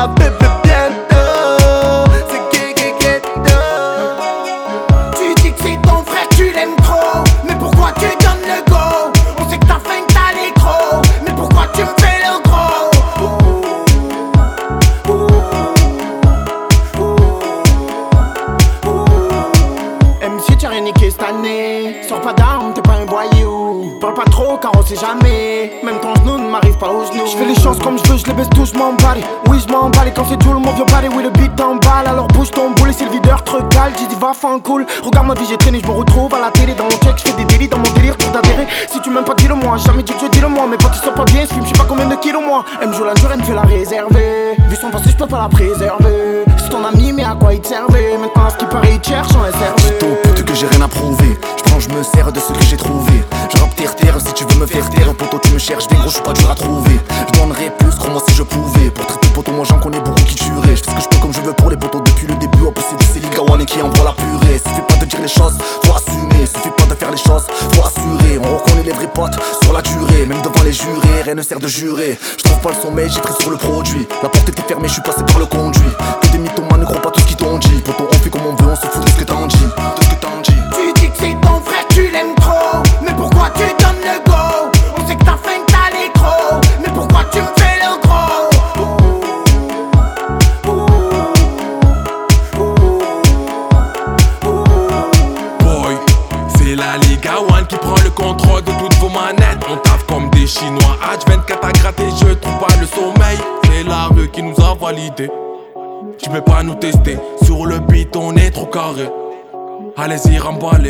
la bébé bientôt. C'est ghetto. Tu dis que c'est ton frère, tu l'aimes trop. Mais pourquoi tu donnes le go? On sait que t'as faim, que t'as les crocs. Mais pourquoi tu me fais le gros? MC, t'as rien niqué cette année. Sors pas d'armes, t'es pas un voyou. Parle pas trop car on sait jamais. Même ton genou ne m'arrive pas aux genoux. Je fais les choses comme je veux, je les baisse tous, je m'emballe. Oui, je m'emballe et quand c'est tout le monde vient parler. Oui, le beat t'emballe, alors bouge ton boule et c'est le videur te recale. J'ai dit va fin cool. Regarde ma vie, j'ai traîné, je me retrouve à la télé. Dans mon check, je fais des délits dans mon délire pour t'adhérer. Si tu m'aimes pas, dis-le moi. Jamais dit que je dis le moi. Mais quand tu sors pas bien, ce film, je sais pas combien de kilos moi. Elle me joue la dure, elle me fait la réserver. Vu son passé, je peux pas la préserver. C'est ton ami, mais à quoi il te servait? Maintenant, à ce qui paraît, il te cherche en SRV. Ton pute que j'ai rien à prouver. Je me sers de ce que j'ai trouvé. Je rappe terre si tu veux me faire taire. Poto tu me cherches bien gros, je suis pas dur à trouver. Je donnerais plus, crois-moi si je pouvais. Pour traiter poto, moi j'en connais beaucoup qui tueraient. Je fais ce que je peux comme je veux pour les potos depuis le début. En plus c'est Ligawan et qui envoie la purée. Suffit pas de dire les choses, faut assumer. Suffit pas de faire les choses, faut assurer. On reconnaît les vrais potes sur la durée. Même devant les jurés, rien ne sert de jurer. Je trouve pas le sommeil, j'ai pris sur le produit. La porte était fermée, je suis passé par le conduit. Que des mythomanes, ne crois pas tout ce qu'ils t'ont dit. Poto on fait comme on veut, on se fout de ce que t'en dis. Tu dis que c'est ton frère, tu l'aimes trop. Mais pourquoi tu donnes le go? On sait que t'as faim, que t'as les crocs. Mais pourquoi tu me fais le gros? Boy, c'est la Liga One qui prend le contrôle de toutes vos manettes. On taffe comme des Chinois, H24 à gratter, je trouve pas le sommeil. C'est la rue qui nous a validé. Tu peux pas nous tester, sur le beat on est trop carré. Allez-y, remballer.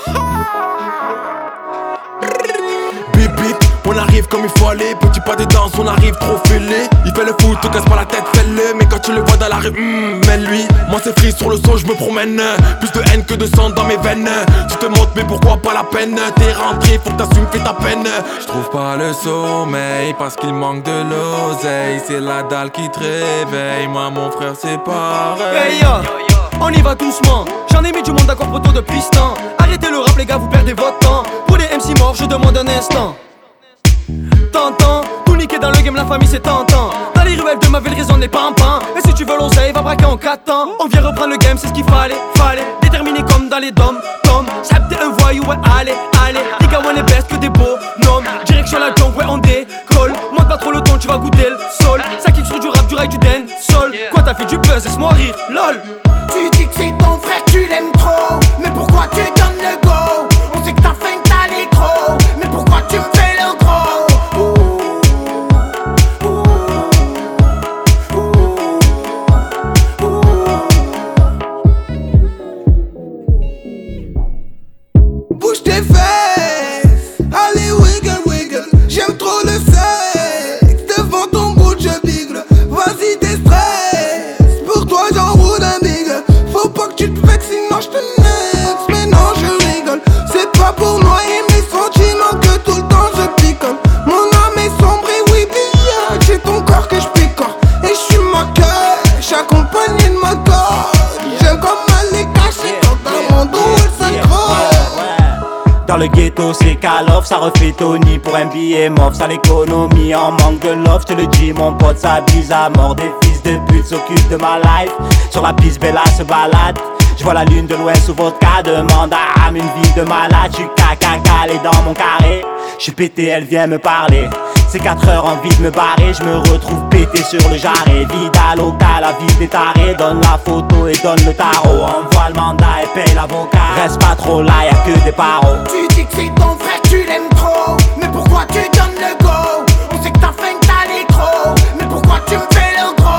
Bip bip, on arrive comme il faut aller. Petit pas de danse, on arrive trop fêlé. Il fait le foot, te casse pas la tête, fais-le. Mais quand tu le vois dans la rue, mène-lui. Moi c'est free sur le sol, je me promène. Plus de haine que de sang dans mes veines. Tu te montres, mais pourquoi pas la peine? T'es rentré, faut que t'assumes, fais ta peine. Je trouve pas le sommeil parce qu'il manque de l'oseille. C'est la dalle qui te réveille. Moi, mon frère, c'est pareil. Hey yo, on y va doucement. J'en ai mis du monde d'accord poto depuis ce temps. Arrêtez le rap les gars, vous perdez votre temps. Pour les MC morts, je demande un instant. T'entends, tout niquer dans le game, la famille c'est tentant. Dans les ruelles de ma ville, raison n'est pampant. Et si tu veux l'oseille, va braquer en 4 temps. On vient reprendre le game, c'est ce qu'il fallait. Déterminé comme dans les dom. Sap t'es un voyou, ouais allez. Les gars on est best que des beaux noms. Direction la jungle, ouais on décolle. Monte pas trop le ton, tu vas goûter le sol. Ça kick sur du rap, du rail, du den, sol. Quoi t'as fait du buzz, laisse-moi rire, lol. Tu dis que c'est ton frère, tu l'aimes trop. Mais pourquoi tu donnes le go? On sait que t'as faim, que t'as les crocs. Mais pourquoi tu me fais le gros? Bouge tes fesses, allez wiggle, j'aime trop le sexe. Devant ton bout je bigle, vas-y déstresse. Pour toi j'enroule un bigle, faut pas que tu te vexes sinon je te nexe. Mais non je rigole, c'est pas pour noyer mes sentiments que tout le temps je picole. Mon âme est sombre et oui bien, j'ai ton corps que je picore. Et je suis ma cache, accompagné de ma corde. J'aime comme aller cacher quand dans mon dos elle s'accroche. Dans le ghetto c'est Call of, ça refait Tony pour un billet mauve. Sans l'économie en manque de love, je te le dis mon pote ça bise à mort. Des fils de pute s'occupent de ma life. Sur la piste Bella se balade. Je vois la lune de loin sous votre cas. Demande à âme une vie de malade. J'suis caca calé dans mon carré. J'suis pété, elle vient me parler. C'est 4 heures, envie de me barrer. Je me retrouve pété sur le jarret. Vida local, la ville des tarés. Donne la photo et donne le tarot. Envoie le mandat et paye l'avocat. Reste pas trop là, y'a que des barreaux. Tu dis que c'est ton frère, tu l'aimes trop. Mais pourquoi tu donnes le go? On sait que t'as faim, que t'as les crocs. Mais pourquoi tu me fais le gros?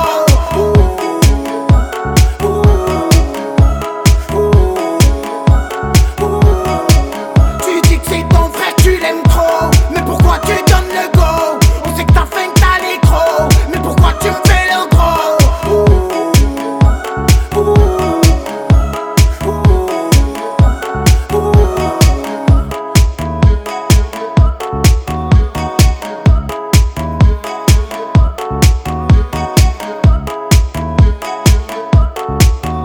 Tu dis que c'est ton frère, tu l'aimes trop. Mais pourquoi tu donnes le go? On sait que t'as faim, que t'as les crocs. Mais pourquoi tu me fais le gros?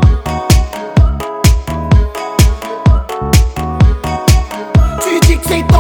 Tu dis que c'est ton